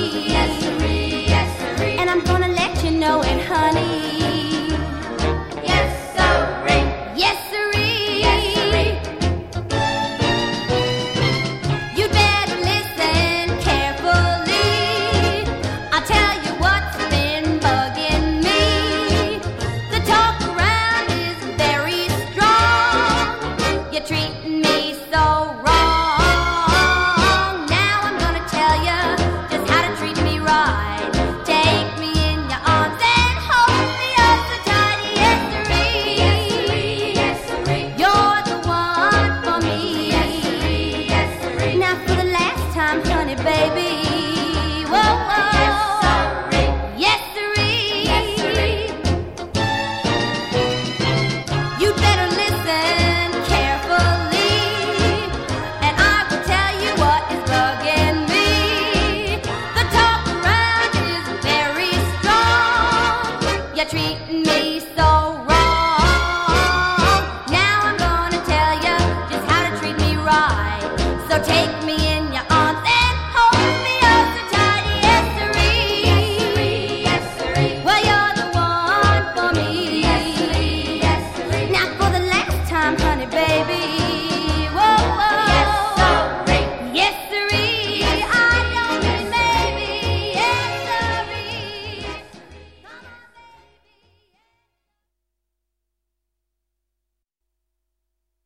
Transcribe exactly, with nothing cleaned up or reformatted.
Yes, sirree, yes, sirree. And I'm gonna let you know it, honey. Yes, sirree. Yes, sirree. Yes, sirree. You'd better listen carefully. I'll tell you what's been bugging me. The talk around is very strong. You're treating me so wrong. Now I'm gonna tell you just how to treat me right. Take me in your arms and hold me up so tight. Yes, sirree. Yes, sirree. Yes, sirree. You're the one for me. Yes, sirree. Yes, sirree. Now for the last time, honey, baby. Whoa, whoa. Yes, sirree. Yes, sirree. Yes, sirree. You'd better listen carefully, and I will tell you what is bugging me. The talk around is very strong. You treat